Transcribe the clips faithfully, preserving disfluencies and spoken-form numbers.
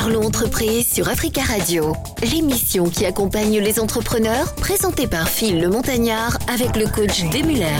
Parlons entreprise sur Africa Radio, l'émission qui accompagne les entrepreneurs, présentée par Phil le Montagnard avec le coach Desmuller.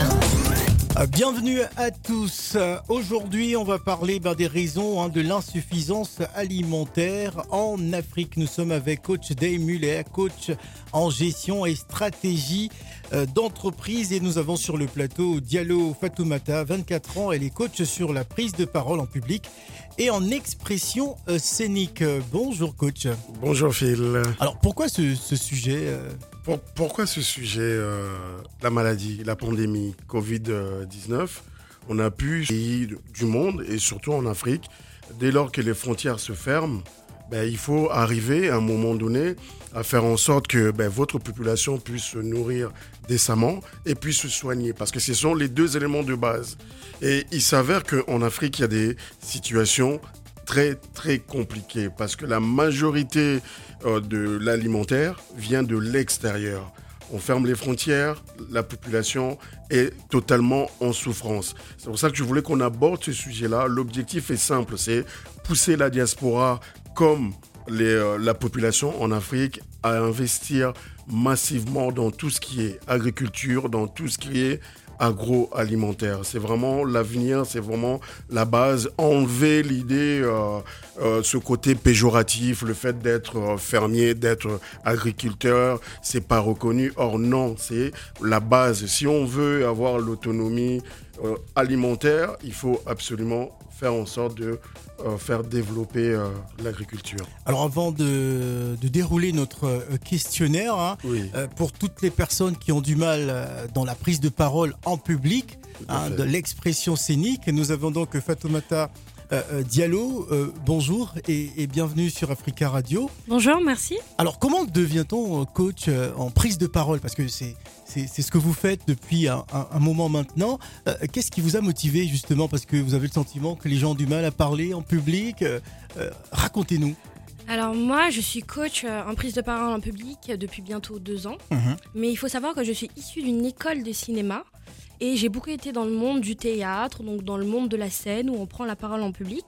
Bienvenue à tous. Aujourd'hui, on va parler ben, des raisons hein, de l'insuffisance alimentaire en Afrique. Nous sommes avec coach Desmuller, coach en gestion et stratégie euh, d'entreprise. Et nous avons sur le plateau Diallo Fatoumata, vingt-quatre ans. Elle est coach sur la prise de parole en public et en expression euh, scénique. Bonjour coach. Bonjour Phil. Alors pourquoi ce, ce sujet euh... Pour, Pourquoi ce sujet, euh, la maladie, la pandémie covid dix-neuf, on a pu, pays du monde et surtout en Afrique, dès lors que les frontières se ferment, ben, il faut arriver à un moment donné à faire en sorte que ben, votre population puisse se nourrir décemment et puisse se soigner. Parce que ce sont les deux éléments de base. Et il s'avère qu'en Afrique, il y a des situations très très compliquées parce que la majorité euh, de l'alimentaire vient de l'extérieur. On ferme les frontières, la population est totalement en souffrance. C'est pour ça que je voulais qu'on aborde ce sujet-là. L'objectif est simple, c'est pousser la diaspora comme les, euh, la population en Afrique à investir massivement dans tout ce qui est agriculture, dans tout ce qui est agroalimentaire. C'est vraiment l'avenir, c'est vraiment la base. Enlever l'idée, euh, euh, ce côté péjoratif, le fait d'être euh, fermier, d'être agriculteur, c'est pas reconnu. Or non, c'est la base. Si on veut avoir l'autonomie euh, alimentaire, il faut absolument faire en sorte de euh, faire développer euh, l'agriculture. Alors avant de, de dérouler notre euh, questionnaire, hein, oui. euh, pour toutes les personnes qui ont du mal euh, dans la prise de parole en public, hein, de l'expression scénique, nous avons donc Fatoumata euh, euh, Diallo. Euh, bonjour et, et bienvenue sur Africa Radio. Bonjour, merci. Alors comment devient-on coach euh, en prise de parole ? Parce que c'est C'est, c'est ce que vous faites depuis un, un, un moment maintenant. Euh, qu'est-ce qui vous a motivé justement ? Parce que vous avez le sentiment que les gens ont du mal à parler en public. Euh, euh, racontez-nous. Alors moi, je suis coach en prise de parole en public depuis bientôt deux ans. Mmh. Mais il faut savoir que je suis issue d'une école de cinéma. Et j'ai beaucoup été dans le monde du théâtre, donc dans le monde de la scène où on prend la parole en public.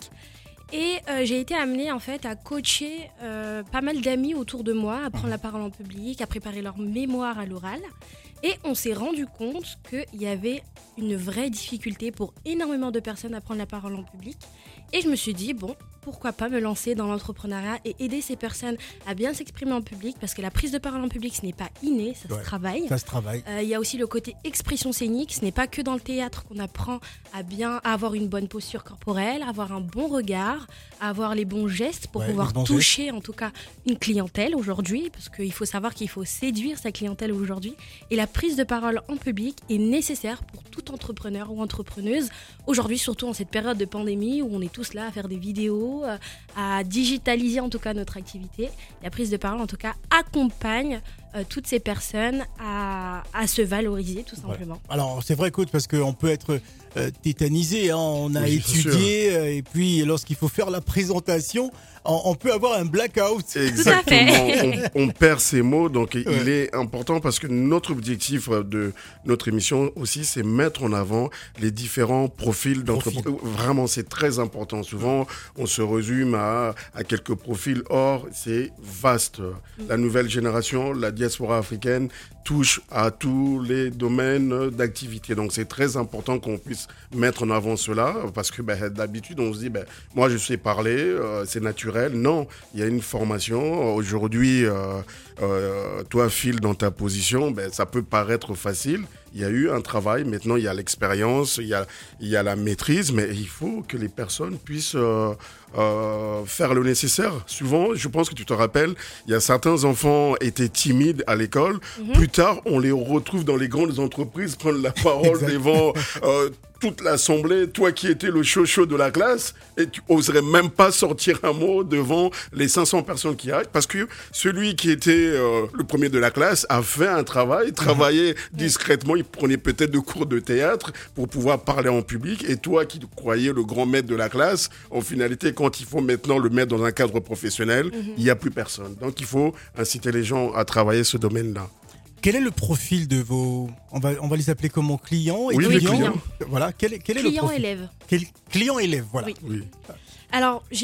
Et euh, j'ai été amenée en fait à coacher euh, pas mal d'amis autour de moi, à prendre la parole en public, à préparer leur mémoire à l'oral. Et on s'est rendu compte qu'il y avait une vraie difficulté pour énormément de personnes à prendre la parole en public. Et je me suis dit, bon, pourquoi pas me lancer dans l'entrepreneuriat et aider ces personnes à bien s'exprimer en public, parce que la prise de parole en public, ce n'est pas inné, ça ouais, se travaille. Ça se travaille. Euh, il y a aussi le côté expression scénique, ce n'est pas que dans le théâtre qu'on apprend à bien à avoir une bonne posture corporelle, à avoir un bon regard, à avoir les bons gestes pour ouais, pouvoir toucher gestes. En tout cas une clientèle aujourd'hui, parce qu'il faut savoir qu'il faut séduire sa clientèle aujourd'hui. Et la prise de parole en public est nécessaire pour tout entrepreneur ou entrepreneuse. Aujourd'hui, surtout en cette période de pandémie où on est tous là à faire des vidéos, à digitaliser en tout cas notre activité. La prise de parole en tout cas accompagne euh, toutes ces personnes à, à se valoriser tout simplement. Ouais. Alors c'est vrai coach, parce qu'on peut être euh, tétanisé, hein. On a oui, étudié euh, et puis lorsqu'il faut faire la présentation, on, on peut avoir un blackout. Exactement, on, on perd ses mots, donc ouais. Il est important parce que notre objectif de notre émission aussi, c'est mettre en avant les différents profils d'entrepreneurs. Vraiment, c'est très important. Souvent, on se résume à, à quelques profils. Or, c'est vaste. La nouvelle génération, la diaspora africaine, touche à tous les domaines d'activité. Donc, c'est très important qu'on puisse mettre en avant cela parce que ben, d'habitude, on se dit, ben, moi, je sais parler, euh, c'est naturel. Non, il y a une formation. Aujourd'hui, euh, euh, toi, Phil, dans ta position, ben, ça peut paraître facile. Il y a eu un travail, maintenant il y a l'expérience, il y a, il y a la maîtrise, mais il faut que les personnes puissent euh, euh, faire le nécessaire. Souvent, je pense que tu te rappelles, il y a certains enfants étaient timides à l'école. Mm-hmm. Plus tard, on les retrouve dans les grandes entreprises prendre la parole devant euh, toute l'assemblée. Toi qui étais le chaud-chaud de la classe, et tu oserais même pas sortir un mot devant les cinq cents personnes qui arrivent, parce que celui qui était euh, le premier de la classe a fait un travail, travaillait mm-hmm. discrètement. Il prenait peut-être de cours de théâtre pour pouvoir parler en public. Et toi qui croyais le grand maître de la classe, en finalité, quand il faut maintenant le mettre dans un cadre professionnel, mm-hmm. il n'y a plus personne. Donc il faut inciter les gens à travailler ce domaine-là. Quel est le profil de vos... On va, on va les appeler comment ? Clients et oui, clients. clients. Voilà. Quel, quel est client le profil ? élève. Quel, client élève, voilà. Oui. oui. Alors, j'ai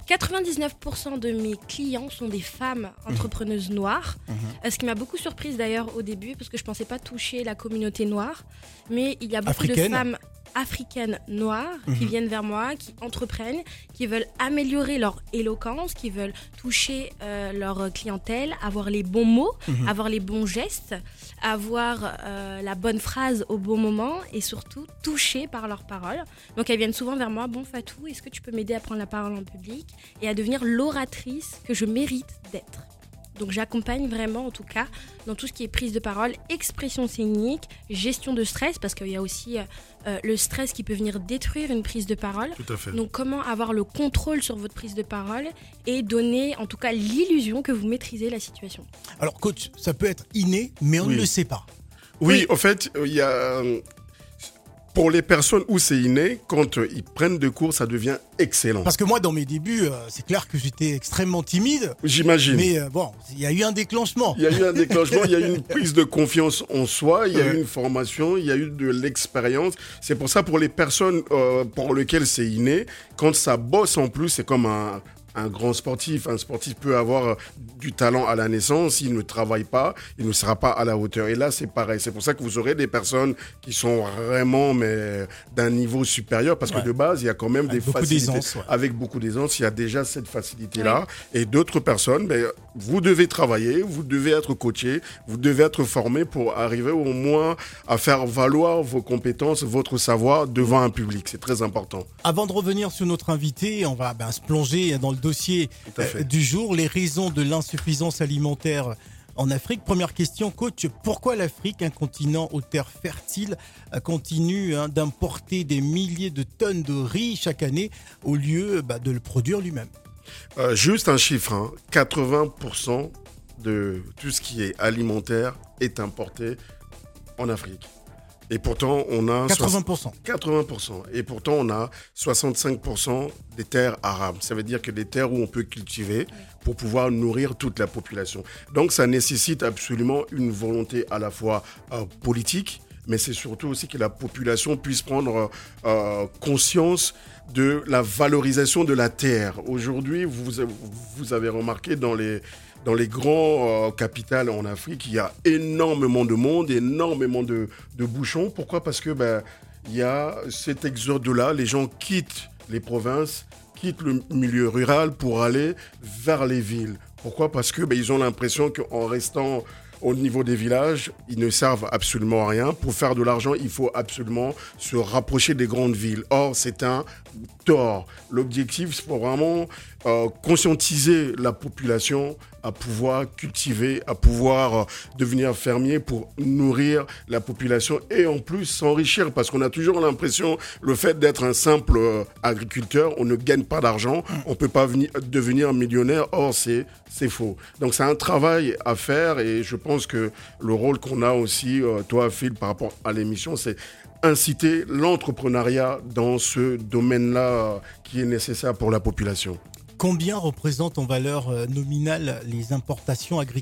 quatre-vingt-dix-neuf pour cent de mes clients sont des femmes entrepreneuses noires, mmh. ce qui m'a beaucoup surprise d'ailleurs au début, parce que je ne pensais pas toucher la communauté noire. Mais il y a beaucoup Africaine. de femmes africaines noires mmh. qui viennent vers moi, qui entreprennent, qui veulent améliorer leur éloquence, qui veulent toucher euh, leur clientèle, avoir les bons mots, mmh. avoir les bons gestes, avoir euh, la bonne phrase au bon moment et surtout toucher par leurs paroles. Donc elles viennent souvent vers moi, bon Fatou, est-ce que tu peux m'aider à prendre la parole en public et à devenir l'oratrice que je mérite d'être. Donc j'accompagne vraiment, en tout cas, dans tout ce qui est prise de parole, expression scénique, gestion de stress, parce qu'il y a aussi euh, le stress qui peut venir détruire une prise de parole. Tout à fait. Donc comment avoir le contrôle sur votre prise de parole et donner, en tout cas, l'illusion que vous maîtrisez la situation. Alors coach, ça peut être inné, mais on oui. ne le sait pas. Oui, en oui. fait, il y a... Pour les personnes où c'est inné, quand euh, ils prennent des cours, ça devient excellent. Parce que moi, dans mes débuts, euh, c'est clair que j'étais extrêmement timide. J'imagine. Mais euh, bon, il y a eu un déclenchement. Il y a eu un déclenchement, il y a eu une prise de confiance en soi, il y a ouais. eu une formation, il y a eu de l'expérience. C'est pour ça, pour les personnes euh, pour lesquelles c'est inné, quand ça bosse en plus, c'est comme un... Un grand sportif, un sportif peut avoir du talent à la naissance, s'il ne travaille pas, il ne sera pas à la hauteur. Et là, c'est pareil. C'est pour ça que vous aurez des personnes qui sont vraiment mais, d'un niveau supérieur, parce ouais. que de base, il y a quand même avec des facilités. Ouais. Avec beaucoup d'aisance, il y a déjà cette facilité-là. Ouais. Et d'autres personnes, ben, vous devez travailler, vous devez être coaché, vous devez être formé pour arriver au moins à faire valoir vos compétences, votre savoir devant un public. C'est très important. Avant de revenir sur notre invité, on va ben, se plonger dans le dossier euh, du jour, les raisons de l'insuffisance alimentaire en Afrique. Première question, coach, pourquoi l'Afrique, un continent aux terres fertiles, continue hein, d'importer des milliers de tonnes de riz chaque année au lieu bah, de le produire lui-même? euh, Juste un chiffre, hein, quatre-vingts pour cent de tout ce qui est alimentaire est importé en Afrique. Et pourtant, on a... quatre-vingts pour cent. quatre-vingts pour cent. Et pourtant, on a soixante-cinq pour cent des terres arables. Ça veut dire que des terres où on peut cultiver pour pouvoir nourrir toute la population. Donc, ça nécessite absolument une volonté à la fois euh, politique, mais c'est surtout aussi que la population puisse prendre euh, conscience de la valorisation de la terre. Aujourd'hui, vous, vous avez remarqué dans les... Dans les grands euh, capitales en Afrique, il y a énormément de monde, énormément de, de bouchons. Pourquoi ? Parce que ben, il y a cet exode-là, les gens quittent les provinces, quittent le milieu rural pour aller vers les villes. Pourquoi ? Parce que ben, ils ont l'impression qu'en restant au niveau des villages, ils ne servent absolument à rien. Pour faire de l'argent, il faut absolument se rapprocher des grandes villes. Or, c'est un tort. L'objectif, c'est pour vraiment euh, conscientiser la population à pouvoir cultiver, à pouvoir euh, devenir fermier pour nourrir la population et en plus s'enrichir. Parce qu'on a toujours l'impression, le fait d'être un simple euh, agriculteur, on ne gagne pas d'argent, on ne peut pas venir, devenir millionnaire. Or, c'est, c'est faux. Donc, c'est un travail à faire et je pense que le rôle qu'on a aussi, euh, toi, Phil, par rapport à l'émission, c'est inciter l'entrepreneuriat dans ce domaine-là euh, qui est nécessaire pour la population. Combien représentent en valeur nominale les importations agricoles ?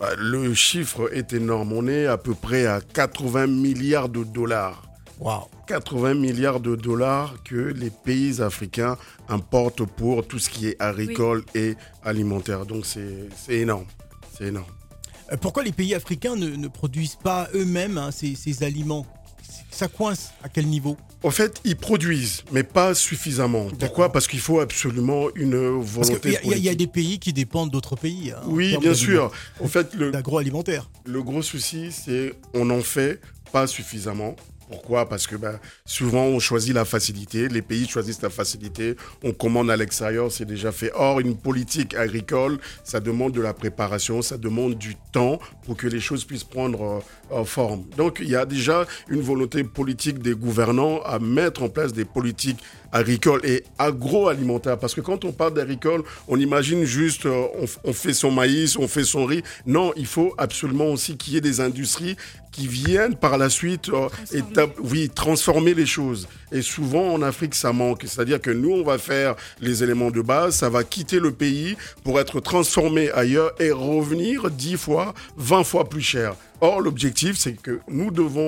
Le chiffre est énorme. On est à peu près à quatre-vingts milliards de dollars. Wow. quatre-vingts milliards de dollars que les pays africains importent pour tout ce qui est agricole oui. et alimentaire. Donc c'est, c'est énorme. C'est énorme. Pourquoi les pays africains ne, ne produisent pas eux-mêmes hein, ces, ces aliments ? Ça coince à quel niveau ? En fait, ils produisent, mais pas suffisamment. D'accord. Pourquoi ? Parce qu'il faut absolument une volonté politique. Il y, y a des pays qui dépendent d'autres pays. Hein, oui, bien sûr. En fait, le, l'agroalimentaire. Le gros souci, c'est qu'on en fait pas suffisamment. Pourquoi ? Parce que ben, souvent, on choisit la facilité. Les pays choisissent la facilité. On commande à l'extérieur, c'est déjà fait. Or, une politique agricole, ça demande de la préparation, ça demande du temps pour que les choses puissent prendre euh, forme. Donc, il y a déjà une volonté politique des gouvernants à mettre en place des politiques agricoles et agroalimentaires. Parce que quand on parle d'agricole, on imagine juste euh, on, on fait son maïs, on fait son riz. Non, il faut absolument aussi qu'il y ait des industries qui viennent par la suite euh, éta- oui, transformer les choses. Et souvent, en Afrique, ça manque. C'est-à-dire que nous, on va faire les éléments de base, ça va quitter le pays pour être transformé ailleurs et revenir dix fois, vingt fois plus cher. Or, l'objectif, c'est que nous devons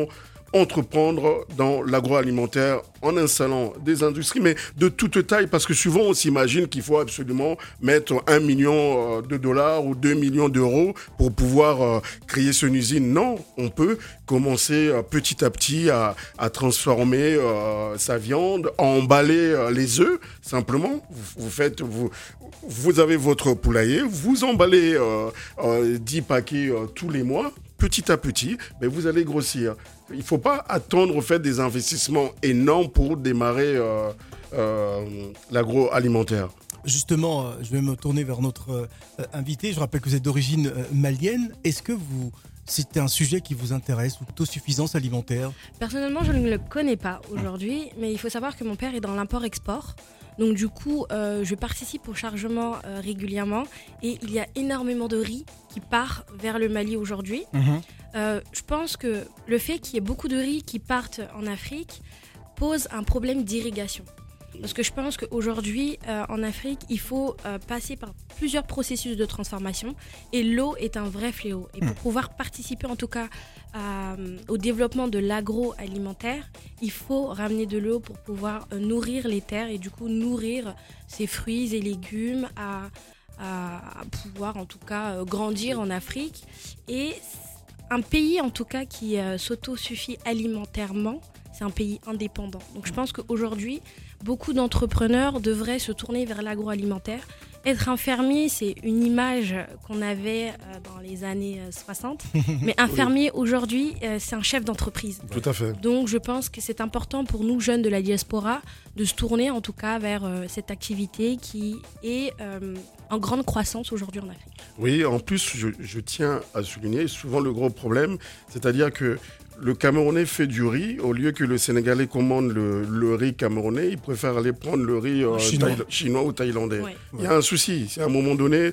entreprendre dans l'agroalimentaire en installant des industries, mais de toute taille, parce que souvent on s'imagine qu'il faut absolument mettre un million de dollars ou deux millions d'euros pour pouvoir euh, créer son usine. Non, on peut commencer euh, petit à petit à, à transformer euh, sa viande, à emballer euh, les œufs, simplement. Vous, vous faites, vous, vous avez votre poulailler, vous emballez euh, euh, dix paquets euh, tous les mois. Petit à petit, ben vous allez grossir. Il ne faut pas attendre au fait des investissements énormes pour démarrer euh, euh, l'agroalimentaire. Justement, euh, je vais me tourner vers notre euh, invité. Je rappelle que vous êtes d'origine euh, malienne. Est-ce que vous, c'est un sujet qui vous intéresse, l'autosuffisance alimentaire ? Personnellement, je ne le connais pas aujourd'hui, mais il faut savoir que mon père est dans l'import-export. Donc du coup, euh, je participe au chargement euh, régulièrement et il y a énormément de riz qui part vers le Mali aujourd'hui. Mmh. Euh, je pense que le fait qu'il y ait beaucoup de riz qui partent en Afrique pose un problème d'irrigation. Parce que je pense qu'aujourd'hui, euh, en Afrique, il faut euh, passer par plusieurs processus de transformation et l'eau est un vrai fléau. Et pour pouvoir participer en tout cas euh, au développement de l'agroalimentaire, il faut ramener de l'eau pour pouvoir euh, nourrir les terres et du coup nourrir ces fruits et légumes à, à, à pouvoir en tout cas euh, grandir en Afrique. Et un pays en tout cas qui euh, s'autosuffit alimentairement, c'est un pays indépendant. Donc je pense qu'aujourd'hui, beaucoup d'entrepreneurs devraient se tourner vers l'agroalimentaire. Être un fermier, c'est une image qu'on avait euh, dans les années euh, soixante. Mais un fermier, aujourd'hui, euh, c'est un chef d'entreprise. Tout à fait. Donc je pense que c'est important pour nous, jeunes de la diaspora, de se tourner en tout cas vers euh, cette activité qui est euh, en grande croissance aujourd'hui en Afrique. Oui, en plus, je, je tiens à souligner souvent le gros problème, c'est-à-dire que le Camerounais fait du riz, au lieu que le Sénégalais commande le, le riz camerounais, il préfère aller prendre le riz euh, chinois. thaï- chinois ou thaïlandais. Ouais. Il y a un souci, c'est à un moment donné,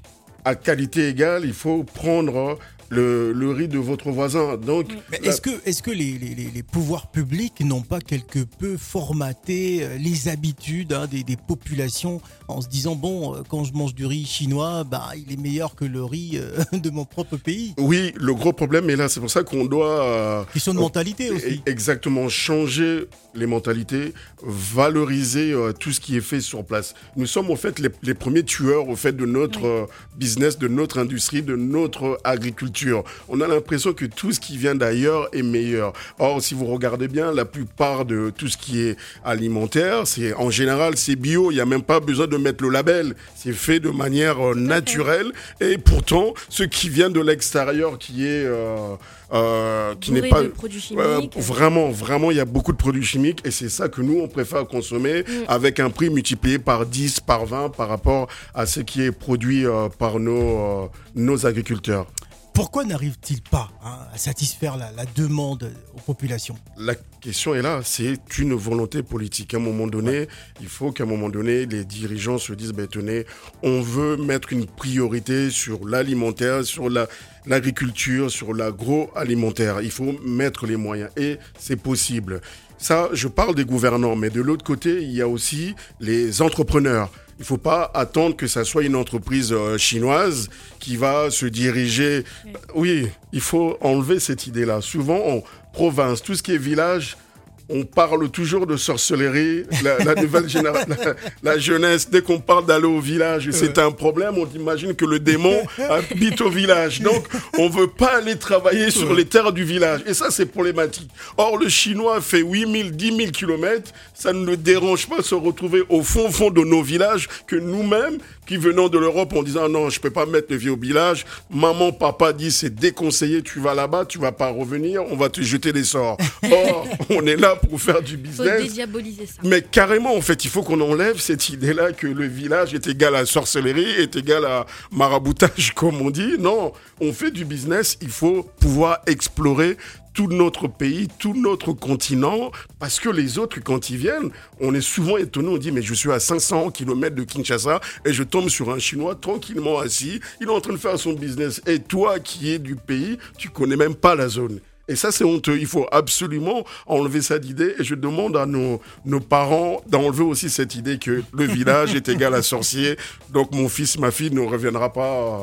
à qualité égale, il faut prendre le, le riz de votre voisin. Donc, Mais la- est-ce que, est-ce que les, les- les- les pouvoirs publics n'ont pas quelque peu formaté euh, les habitudes hein, des, des populations en se disant, bon, euh, quand je mange du riz chinois, bah, il est meilleur que le riz euh, de mon propre pays. Oui, le gros problème est là, c'est pour ça qu'on doit... euh, Question de mentalité aussi. Exactement, changer les mentalités, valoriser euh, tout ce qui est fait sur place. Nous sommes en fait les, les premiers tueurs au fait de notre Oui. euh, business, de notre industrie, de notre agriculture. On a l'impression que tout ce qui vient d'ailleurs est meilleur. Or, si vous regardez bien, la plupart de tout ce qui est alimentaire, c'est en général c'est bio. Il n'y a même pas besoin de mettre le label. C'est fait de manière euh, naturelle. Et pourtant, ce qui vient de l'extérieur, qui est euh, euh, qui Bourré n'est pas de produits chimiques. euh, vraiment, vraiment, il y a beaucoup de produits chimiques et c'est ça que nous, on préfère consommer Mm. avec un prix multiplié par dix, par vingt par rapport à ce qui est produit euh, par nos, euh, nos agriculteurs. Pourquoi n'arrive-t-il pas hein, à satisfaire la, la demande aux populations ? La question est là, c'est une volonté politique. À un moment donné, ouais. il faut qu'à un moment donné, les dirigeants se disent, ben, tenez, on veut mettre une priorité sur l'alimentaire, sur la, l'agriculture, sur l'agroalimentaire. Il faut mettre les moyens et c'est possible. Ça, je parle des gouvernants, mais de l'autre côté, il y a aussi les entrepreneurs. Il ne faut pas attendre que ça soit une entreprise euh, chinoise qui va se diriger. Oui. oui, il faut enlever cette idée-là. Souvent, en province, tout ce qui est village, on parle toujours de sorcellerie, la, la nouvelle génération, la, la jeunesse, dès qu'on parle d'aller au village, c'est un problème, on imagine que le démon habite au village. Donc, on ne veut pas aller travailler sur les terres du village. Et ça, c'est problématique. Or, le Chinois fait huit mille, dix mille kilomètres, ça ne le dérange pas de se retrouver au fond, fond de nos villages que nous-mêmes, qui venons de l'Europe en disant non, je ne peux pas mettre le vieux au village. Maman, papa dit c'est déconseillé, tu vas là-bas, tu ne vas pas revenir, on va te jeter des sorts. Or, on est là pour faire du business. Il faut dédiaboliser ça. Mais carrément, en fait, il faut qu'on enlève cette idée-là que le village est égal à sorcellerie, est égal à maraboutage, comme on dit. Non, on fait du business, il faut pouvoir explorer tout notre pays, tout notre continent, parce que les autres, quand ils viennent, on est souvent étonnés, on dit, mais je suis à cinq cents kilomètres de Kinshasa et je tombe sur un Chinois tranquillement assis, il est en train de faire son business. Et toi qui es du pays, tu connais même pas la zone. Et ça, c'est honteux. Il faut absolument enlever cette idée. Et je demande à nos, nos parents d'enlever aussi cette idée que le village est égal à sorcier. Donc, mon fils, ma fille ne reviendra pas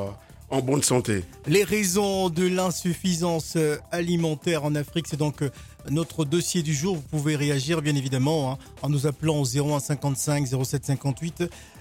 en bonne santé. Les raisons de l'insuffisance alimentaire en Afrique, c'est donc notre dossier du jour. Vous pouvez réagir bien évidemment hein, en nous appelant au zéro un cinquante-cinq zéro sept cinquante-huit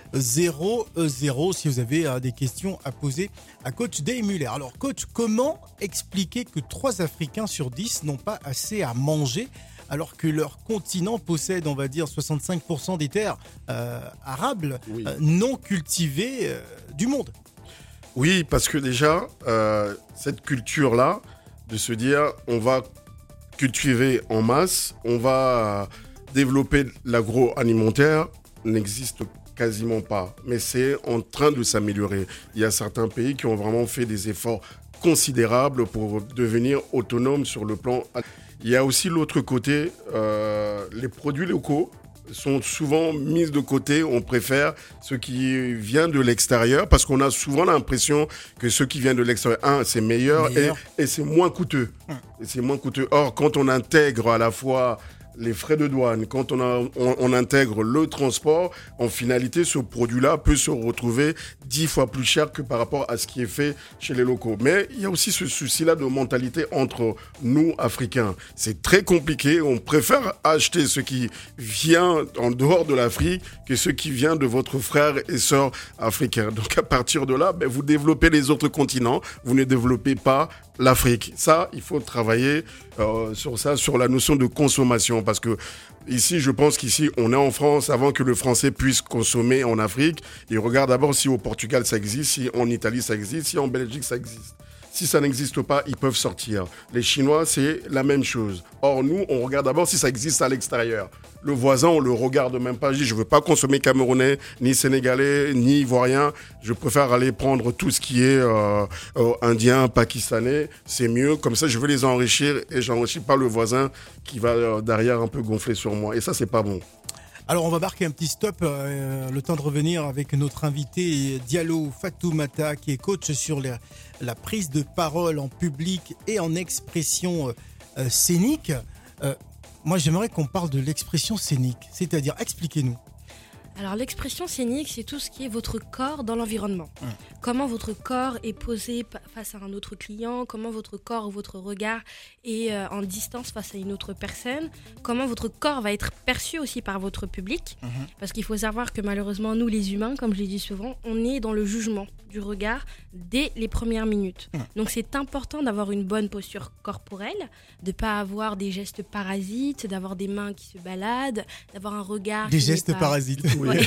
zéro zéro si vous avez euh, des questions à poser à coach Dave Muller. Alors coach, comment expliquer que trois Africains sur dix n'ont pas assez à manger alors que leur continent possède, on va dire, soixante-cinq pour cent des terres euh, arables oui. euh, non cultivées euh, du monde? Oui, parce que déjà, euh, cette culture-là, de se dire on va cultiver en masse, on va développer l'agroalimentaire, n'existe quasiment pas. Mais c'est en train de s'améliorer. Il y a certains pays qui ont vraiment fait des efforts considérables pour devenir autonomes sur le plan. Il y a aussi l'autre côté, euh, les produits locaux sont souvent mis de côté. On préfère ce qui vient de l'extérieur parce qu'on a souvent l'impression que ce qui vient de l'extérieur, un, c'est meilleur, meilleur. Et, et c'est moins coûteux. Hum. Et c'est moins coûteux. Or, quand on intègre à la fois les frais de douane, quand on, a, on, on intègre le transport, en finalité, ce produit-là peut se retrouver dix fois plus cher que par rapport à ce qui est fait chez les locaux. Mais il y a aussi ce souci-là de mentalité entre nous, Africains. C'est très compliqué. On préfère acheter ce qui vient en dehors de l'Afrique que ce qui vient de votre frère et sœur africains. Donc à partir de là, ben, vous développez les autres continents, vous ne développez pas l'Afrique. Ça, il faut travailler euh, sur ça, sur la notion de consommation. Parce que ici, je pense qu'ici, on est en France avant que le français puisse consommer en Afrique. Il regarde d'abord si au Portugal ça existe, si en Italie ça existe, si en Belgique ça existe. Si ça n'existe pas, ils peuvent sortir. Les Chinois, c'est la même chose. Or, nous, on regarde d'abord si ça existe à l'extérieur. Le voisin, on le regarde même pas. Je dis, je veux pas consommer camerounais, ni sénégalais, ni ivoirien. Je préfère aller prendre tout ce qui est euh, euh, indien, pakistanais. C'est mieux. Comme ça, je veux les enrichir et j'enrichis pas le voisin qui va euh, derrière un peu gonfler sur moi. Et ça, c'est pas bon. Alors on va marquer un petit stop, euh, le temps de revenir avec notre invité Diallo Fatoumata qui est coach sur la, la prise de parole en public et en expression euh, scénique. Euh, moi j'aimerais qu'on parle de l'expression scénique, c'est-à-dire expliquez-nous. Alors l'expression scénique, c'est tout ce qui est votre corps dans l'environnement. Mmh. Comment votre corps est posé p- face à un autre client, comment votre corps ou votre regard est euh, en distance face à une autre personne, comment votre corps va être perçu aussi par votre public. Mmh. Parce qu'il faut savoir que malheureusement, nous les humains, comme je l'ai dit souvent, on est dans le jugement du regard dès les premières minutes. Mmh. Donc c'est important d'avoir une bonne posture corporelle, de ne pas avoir des gestes parasites, d'avoir des mains qui se baladent, d'avoir un regard... Des gestes pas... parasites. Ouais.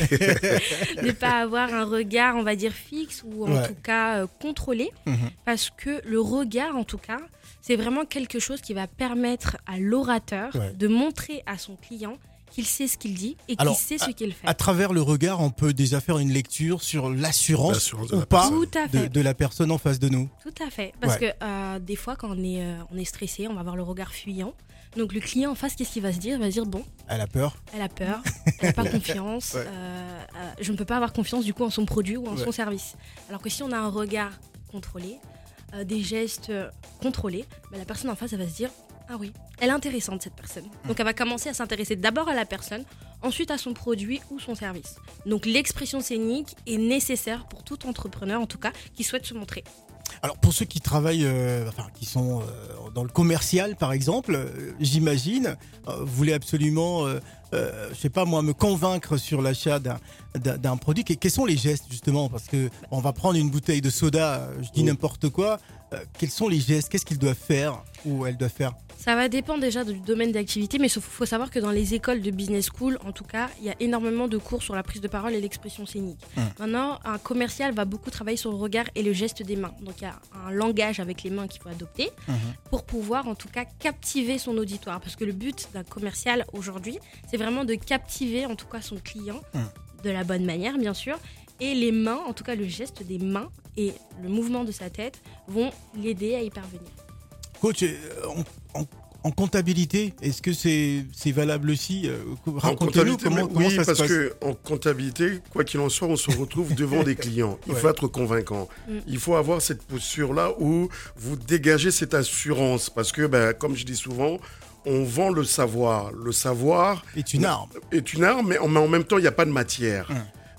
De ne pas avoir un regard, on va dire, fixe ou en ouais. tout cas euh, contrôlé. Mmh. Parce que le regard, en tout cas, c'est vraiment quelque chose qui va permettre à l'orateur ouais. de montrer à son client qu'il sait ce qu'il dit et qu'il Alors, sait ce qu'il fait. À travers le regard, on peut déjà faire une lecture sur l'assurance, l'assurance ou pas de, de la personne en face de nous. Tout à fait. Parce ouais. que euh, des fois, quand on est, euh, on est stressé, on va avoir le regard fuyant. Donc le client en face, qu'est-ce qu'il va se dire ? Il va se dire, bon... Elle a peur. Elle a peur, elle n'a pas confiance. Ouais. Euh, euh, je ne peux pas avoir confiance du coup en son produit ou en ouais. son service. Alors que si on a un regard contrôlé, euh, des gestes contrôlés, bah, la personne en face, elle va se dire, ah oui, elle est intéressante cette personne. Donc elle va commencer à s'intéresser d'abord à la personne, ensuite à son produit ou son service. Donc l'expression scénique est nécessaire pour tout entrepreneur, en tout cas, qui souhaite se montrer. Alors pour ceux qui travaillent, euh, enfin qui sont euh, dans le commercial par exemple, euh, j'imagine, euh, vous voulez absolument, euh, euh, je sais pas moi, me convaincre sur l'achat d'un, d'un, d'un produit. Quels sont les gestes justement ? Parce que on va prendre une bouteille de soda, je dis oui. n'importe quoi. Euh, quels sont les gestes ? Qu'est-ce qu'ils doivent faire ou elles doivent faire ? Ça va dépendre déjà du domaine d'activité, mais il faut savoir que dans les écoles de business school, en tout cas, il y a énormément de cours sur la prise de parole et l'expression scénique. Mmh. Maintenant, un commercial va beaucoup travailler sur le regard et le geste des mains. Donc, il y a un langage avec les mains qu'il faut adopter mmh. pour pouvoir, en tout cas, captiver son auditoire. Parce que le but d'un commercial aujourd'hui, c'est vraiment de captiver, en tout cas, son client mmh. de la bonne manière, bien sûr. Et les mains, en tout cas, le geste des mains et le mouvement de sa tête vont l'aider à y parvenir. Coach, en, en, en comptabilité, est-ce que c'est, c'est valable aussi ? Racontez-nous comment, comment oui, ça se passe. Oui, parce qu'en comptabilité, quoi qu'il en soit, on se retrouve devant des clients. Il ouais. faut être convaincant. Mm. Il faut avoir cette posture-là où vous dégagez cette assurance. Parce que, ben, comme je dis souvent, on vend le savoir. Le savoir est une arme. Est une arme, mais en, mais en même temps, il n'y a pas de matière. Mm.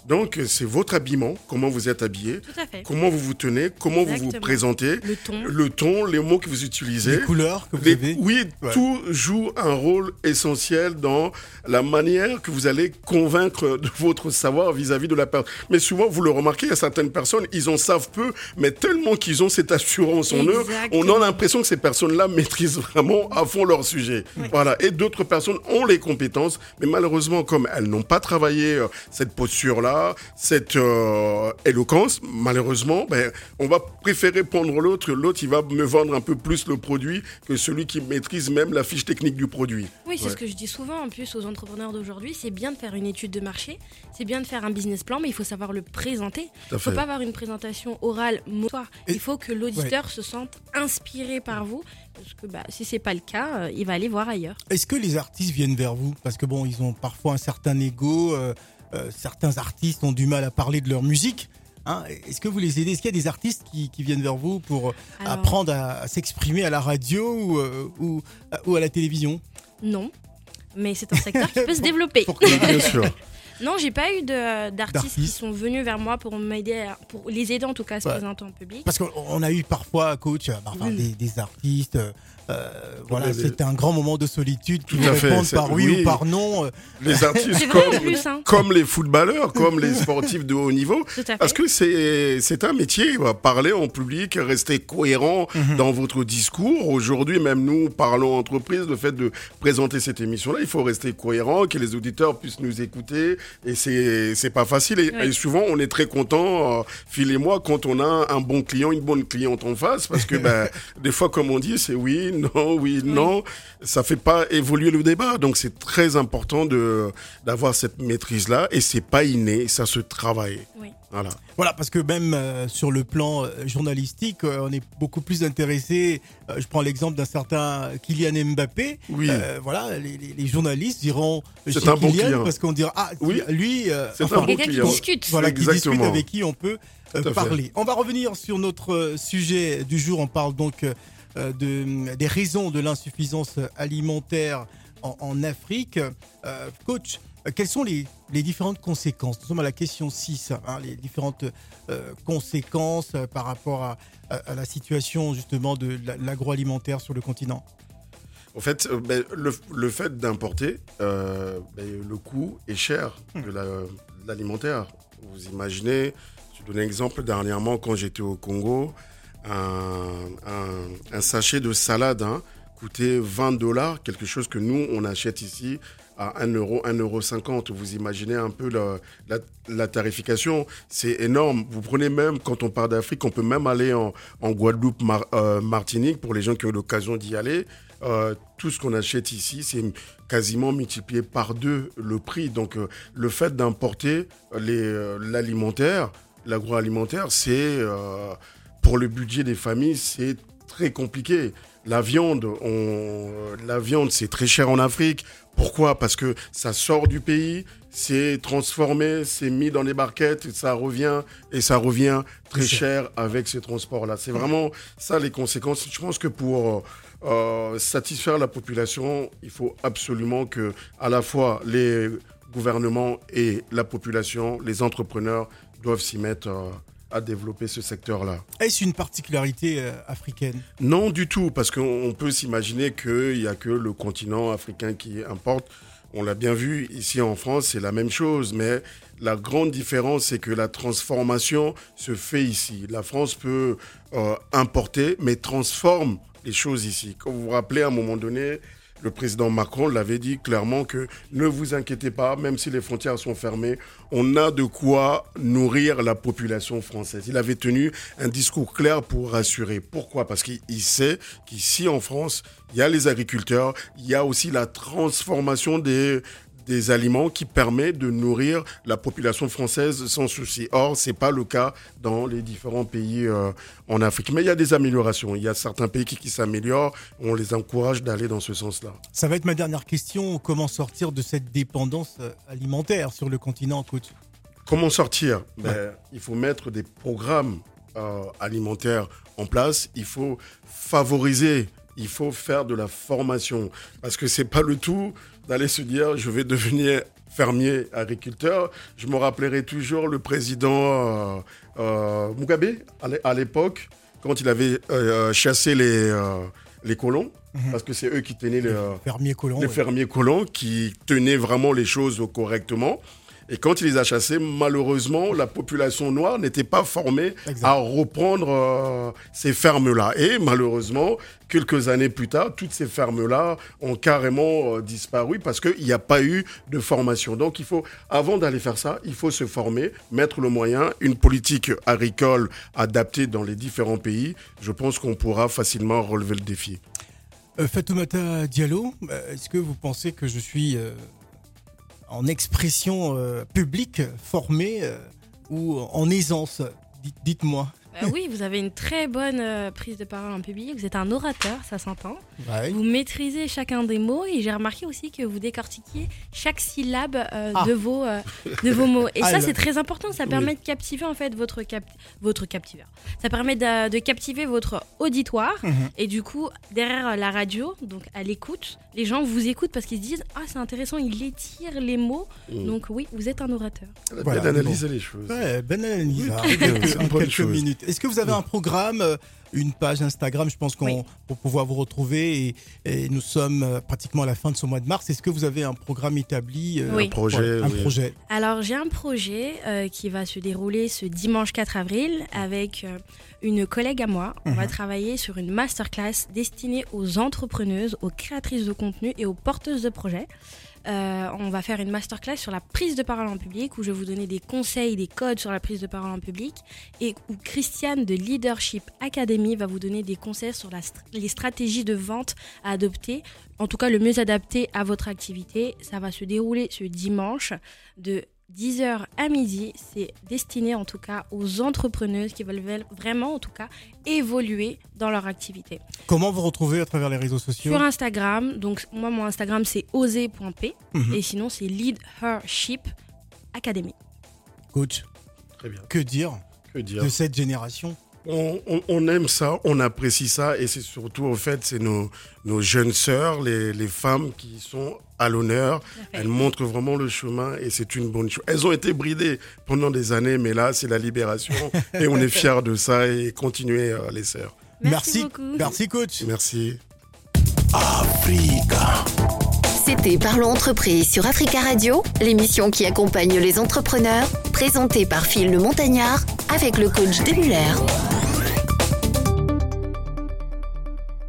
Donc, c'est votre habillement, comment vous êtes habillé, Tout à fait. comment vous vous tenez, comment vous vous Exactement. présentez, Le ton. le ton, les mots que vous utilisez. Les couleurs que vous Les- avez. oui, Ouais. tout joue un rôle essentiel dans la manière que vous allez convaincre de votre savoir vis-à-vis de la personne. Mais souvent, vous le remarquez, il y a certaines personnes, ils en savent peu, mais tellement qu'ils ont cette assurance en eux, on Exactement. a l'impression que ces personnes-là maîtrisent vraiment à fond leur sujet. Voilà. Et d'autres personnes ont les compétences, mais malheureusement, comme elles n'ont pas travaillé euh, cette posture-là, cette euh, éloquence, malheureusement, ben, on va préférer prendre l'autre. L'autre, il va me vendre un peu plus le produit que celui qui maîtrise même la fiche technique du produit. Oui, c'est Ouais. ce que je dis souvent en plus aux entrepreneurs d'aujourd'hui. C'est bien de faire une étude de marché, c'est bien de faire un business plan, mais il faut savoir le présenter. Tout à Il ne faut fait. pas avoir une présentation orale motoire. Et- Il faut que l'auditeur se sente inspiré par vous. Parce que bah, si ce n'est pas le cas, euh, il va aller voir ailleurs. Est-ce que les artistes viennent vers vous? Parce que bon, ils ont parfois un certain ego. euh, euh, certains artistes ont du mal à parler de leur musique. Hein. Est-ce que vous les aidez? Est-ce qu'il y a des artistes qui, qui viennent vers vous pour Alors, apprendre à, à s'exprimer à la radio ou, euh, ou, ou à la télévision? Non, mais c'est un secteur qui peut se développer. Pourquoi? Bien sûr. Non, j'ai pas eu de- d'artistes qui D'artistes. sont venus vers moi pour m'aider, à- pour les aider en tout cas à se Ouais. présenter en public. Parce qu'on on a eu parfois, coach, euh, enfin, Oui. des, des artistes. euh, euh, voilà, Mais les- c'était un grand moment de solitude qui Tout vous à fait, répondent c'est- par oui, oui. ou par non. euh, Les artistes C'est vrai en comme, plus, hein. comme les footballeurs, comme les sportifs de haut niveau. Tout à fait. Parce que c'est c'est un métier, va parler en public, rester cohérent Mhm. dans votre discours. Aujourd'hui, même nous, parlons entreprise, le fait de présenter cette émission-là, il faut rester cohérent, que les auditeurs puissent nous écouter. Et c'est c'est pas facile. Et, Oui. et souvent, on est très content, euh, Phil et moi, quand on a un bon client, une bonne cliente en face, parce que ben, des fois, comme on dit, c'est oui, non, oui, non. Ça fait pas évoluer le débat. Donc, c'est très important de d'avoir cette maîtrise-là. Et c'est pas inné, ça se travaille. Oui. Voilà. Voilà, parce que même euh, sur le plan euh, journalistique, euh, on est beaucoup plus intéressé. euh, je prends l'exemple d'un certain Kylian Mbappé. Oui. Euh, voilà, les, les- les journalistes diront euh, C'est chez un bon Kylian client. parce qu'on dira ah Oui. lui, euh, C'est enfin, un bon Quelqu'un qui client. discute. voilà, qui discute Exactement. avec qui on peut euh, Tout à fait. parler. On va revenir sur notre euh, sujet du jour. On parle donc euh, de, des raisons de l'insuffisance alimentaire en, en Afrique. Euh, coach, euh, quelles sont les, les différentes conséquences? Nous sommes à la question six, hein, les différentes euh, conséquences euh, par rapport à, à- à la situation justement de la- l'agroalimentaire sur le continent. En fait, euh, ben, le, le fait d'importer, euh, ben, le coût est cher de la- de l'alimentaire. Vous imaginez, je donne un exemple, dernièrement, quand j'étais au Congo, un, un- un sachet de salade hein, coûtait vingt dollars, quelque chose que nous, on achète ici à un euro, un euro cinquante. Vous imaginez un peu la, la, la tarification, c'est énorme. Vous prenez même, quand on part d'Afrique, on peut même aller en, en Guadeloupe, Mar- euh, Martinique, pour les gens qui ont l'occasion d'y aller. Euh, tout ce qu'on achète ici, c'est quasiment multiplié par deux le prix. Donc, euh, le fait d'importer les, euh, l'alimentaire, l'agroalimentaire, c'est euh, pour le budget des familles, c'est très compliqué. La viande, on, la viande, c'est très cher en Afrique. Pourquoi? Parce que ça sort du pays, c'est transformé, c'est mis dans des barquettes, et ça revient et ça revient très cher avec ces transports-là. C'est vraiment ça les conséquences. Je pense que pour euh, satisfaire la population, il faut absolument que à la fois les gouvernements et la population, les entrepreneurs doivent s'y mettre euh, à développer ce secteur-là. Est-ce une particularité euh, africaine? Non, du tout, parce qu'on on peut s'imaginer qu'il n'y a que le continent africain qui importe. On l'a bien vu, ici en France, c'est la même chose, mais la grande différence, c'est que la transformation se fait ici. La France peut euh, importer, mais transforme les choses ici. Comme vous vous rappelez, à un moment donné, le président Macron l'avait dit clairement que ne vous inquiétez pas, même si les frontières sont fermées, on a de quoi nourrir la population française. Il avait tenu un discours clair pour rassurer. Pourquoi? Parce qu'il sait qu'ici en France, il y a les agriculteurs, il y a aussi la transformation des des aliments qui permettent de nourrir la population française sans souci. Or, ce n'est pas le cas dans les différents pays euh, en Afrique. Mais il y a des améliorations. Il y a certains pays qui, qui s'améliorent. On les encourage d'aller dans ce sens-là. Ça va être ma dernière question. Comment sortir de cette dépendance euh, alimentaire sur le continent, coach? Comment sortir? Ben, il faut mettre des programmes euh, alimentaires en place. Il faut favoriser. Il faut faire de la formation. Parce que ce n'est pas le tout d'aller se dire je vais devenir fermiers, agriculteurs. Je me rappellerai toujours le président euh, euh, Mugabe, à l'époque, quand il avait euh, chassé les, euh, les colons, mmh. parce que c'est eux qui tenaient le, les fermiers colons, les oui. fermiers colons, qui tenaient vraiment les choses correctement. Et quand il les a chassés, malheureusement, la population noire n'était pas formée exact. À reprendre euh, ces fermes-là. Et malheureusement, quelques années plus tard, toutes ces fermes-là ont carrément euh, disparu parce qu'il n'y a pas eu de formation. Donc, il faut, avant d'aller faire ça, il faut se former, mettre le moyen, une politique agricole adaptée dans les différents pays. Je pense qu'on pourra facilement relever le défi. Euh, Fatoumata Diallo, est-ce que vous pensez que je suis... Euh... en expression euh, publique, formée euh, ou en aisance? Dites, dites-moi. Euh, oui, vous avez une très bonne euh, prise de parole en public. Vous êtes un orateur, ça s'entend. Ouais. Vous maîtrisez chacun des mots et j'ai remarqué aussi que vous décortiquiez chaque syllabe euh, ah. de, vos, euh, de vos mots. Et ah, ça, le... c'est très important. Ça permet oui. de captiver en fait votre, cap... votre captiveur. Ça permet de, de captiver votre auditoire. Mm-hmm. Et du coup, derrière la radio, donc à l'écoute, les gens vous écoutent parce qu'ils se disent « Ah, c'est intéressant, il étire les mots. Mm. » Donc oui, vous êtes un orateur. Voilà, bien analyser bon. les choses. Ouais, bien analyser. En quelques chose. minutes. Est-ce que vous avez un programme, une page Instagram, je pense qu'on oui. pour pouvoir vous retrouver et, et nous sommes pratiquement à la fin de ce mois de mars. Est-ce que vous avez un programme établi, oui. un projet, ouais, un oui. projet Alors j'ai un projet euh, qui va se dérouler ce dimanche quatre avril avec euh, une collègue à moi. On mmh. va travailler sur une masterclass destinée aux entrepreneuses, aux créatrices de contenu et aux porteuses de projets. Euh, on va faire une masterclass sur la prise de parole en public où je vais vous donner des conseils, des codes sur la prise de parole en public et où Christiane de Leadership Academy va vous donner des conseils sur la st- les stratégies de vente à adopter, en tout cas le mieux adapté à votre activité. Ça va se dérouler ce dimanche de dix heures à midi, c'est destiné en tout cas aux entrepreneuses qui veulent vraiment en tout cas évoluer dans leur activité. Comment vous retrouvez à travers les réseaux sociaux? Sur Instagram, donc moi mon Instagram c'est oser point p mm-hmm. et sinon c'est Leadership Academy. Coach, très bien. Que dire, que dire de cette génération? On, on, on aime ça, on apprécie ça et c'est surtout au fait c'est nos, nos jeunes sœurs, les, les femmes qui sont à l'honneur. Elles montrent vraiment le chemin et c'est une bonne chose. Elles ont été bridées pendant des années mais là c'est la libération et on est fiers de ça et continuez euh, les sœurs. Merci, Merci beaucoup. Merci coach. Merci. Africa. C'était Parlons Entreprise sur Africa Radio, l'émission qui accompagne les entrepreneurs, présentée par Phil le Montagnard avec le coach Demuller.